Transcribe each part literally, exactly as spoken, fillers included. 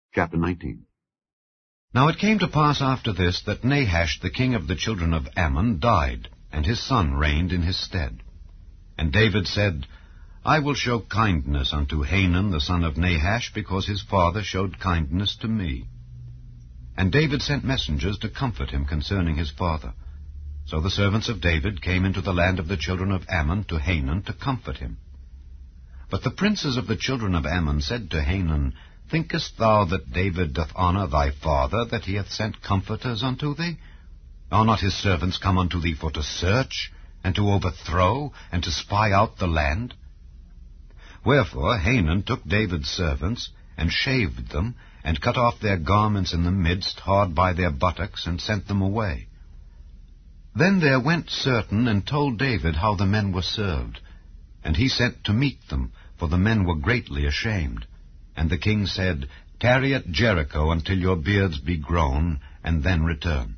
Chapter nineteen. Now it came to pass after this that Nahash the king of the children of Ammon died, and his son reigned in his stead. And David said, I will show kindness unto Hanun the son of Nahash, because his father showed kindness to me. And David sent messengers to comfort him concerning his father. So the servants of David came into the land of the children of Ammon to Hanun to comfort him. But the princes of the children of Ammon said to Hanun, Thinkest thou that David doth honor thy father, that he hath sent comforters unto thee? Are not his servants come unto thee for to search, and to overthrow, and to spy out the land? Wherefore Hanun took David's servants, and shaved them, and cut off their garments in the midst, hard by their buttocks, and sent them away. Then there went certain, and told David how the men were served. And he sent to meet them, for the men were greatly ashamed. And the king said, Tarry at Jericho until your beards be grown, and then return.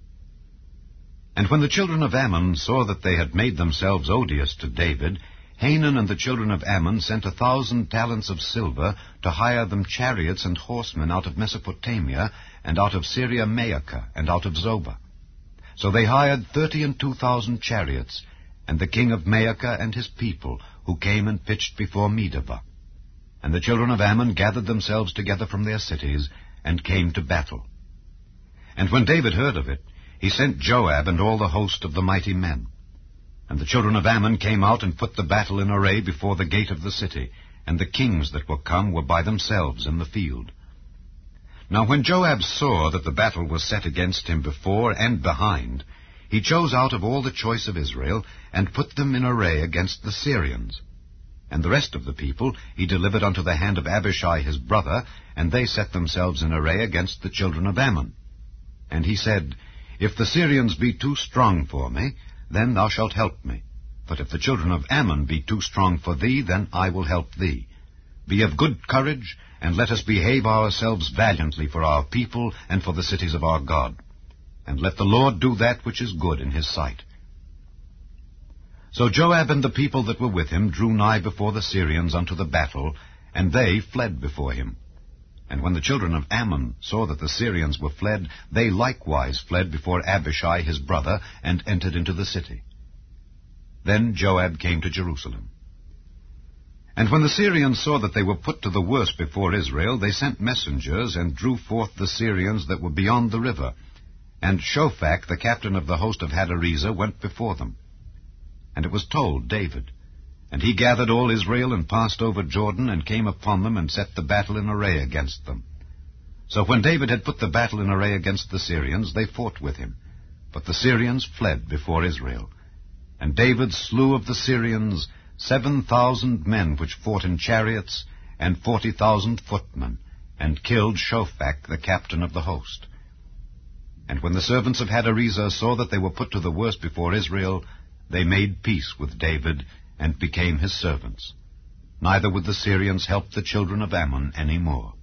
And when the children of Ammon saw that they had made themselves odious to David, Hanun and the children of Ammon sent a thousand talents of silver to hire them chariots and horsemen out of Mesopotamia, and out of Syria Maacah, and out of Zobah. So they hired thirty and two thousand chariots, and the king of Maacah and his people, who came and pitched before Medeba. And the children of Ammon gathered themselves together from their cities, and came to battle. And when David heard of it, he sent Joab and all the host of the mighty men. And the children of Ammon came out and put the battle in array before the gate of the city, and the kings that were come were by themselves in the field. Now when Joab saw that the battle was set against him before and behind, he chose out of all the choice of Israel, and put them in array against the Syrians. And the rest of the people he delivered unto the hand of Abishai his brother, and they set themselves in array against the children of Ammon. And he said, If the Syrians be too strong for me, then thou shalt help me. But if the children of Ammon be too strong for thee, then I will help thee. Be of good courage, and let us behave ourselves valiantly for our people and for the cities of our God. And let the Lord do that which is good in his sight. So Joab and the people that were with him drew nigh before the Syrians unto the battle, and they fled before him. And when the children of Ammon saw that the Syrians were fled, they likewise fled before Abishai his brother, and entered into the city. Then Joab came to Jerusalem. And when the Syrians saw that they were put to the worse before Israel, they sent messengers, and drew forth the Syrians that were beyond the river. And Shophach, the captain of the host of Hadarezer, went before them. And it was told David. And he gathered all Israel, and passed over Jordan, and came upon them, and set the battle in array against them. So when David had put the battle in array against the Syrians, they fought with him. But the Syrians fled before Israel. And David slew of the Syrians seven thousand men which fought in chariots, and forty thousand footmen, and killed Shophach the captain of the host. And when the servants of Hadarezer saw that they were put to the worse before Israel, they made peace with David, and became his servants. Neither would the Syrians help the children of Ammon any more.